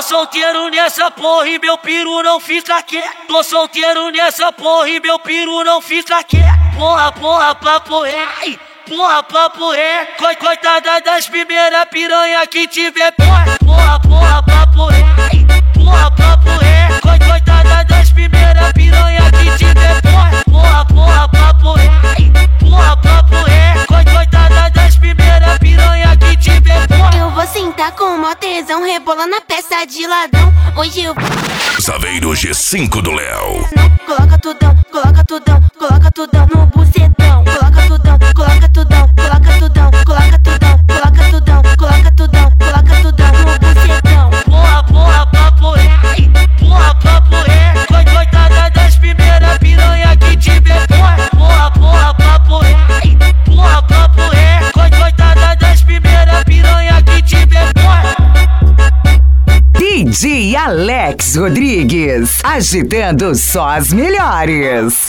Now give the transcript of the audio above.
solteiro nessa porra e meu piru não fica quieto. Tô solteiro nessa porra e meu piru não fica quieto. Porra, papo é. Porra, papo é. Coitada das primeiras piranha que tiver. Porra, papo é. Porra, papo é. Coitada das primeiras piranha que tiver. Porra, papo é. Porra, papo é. Coitada das primeiras piranha que tiver. Eu vou sentar com mó tesão, rebola na peça de ladrão. Hoje eu Saveiro G5 do Léo. coloca tudão, coloca tudão, coloca tudão no bucetão. Coloca tudão, coloca tudão, coloca tudão, coloca tudão, coloca tudão, coloca tudão, coloca tudão no bucetão. Porra, papo é. Porra, papo é. Coitada das primeiras piranha que tiver. Porra, papo é. Porra, papo é. Coitada das primeiras piranha que tiver. DJ Alex Rodrigues, agitando só as melhores.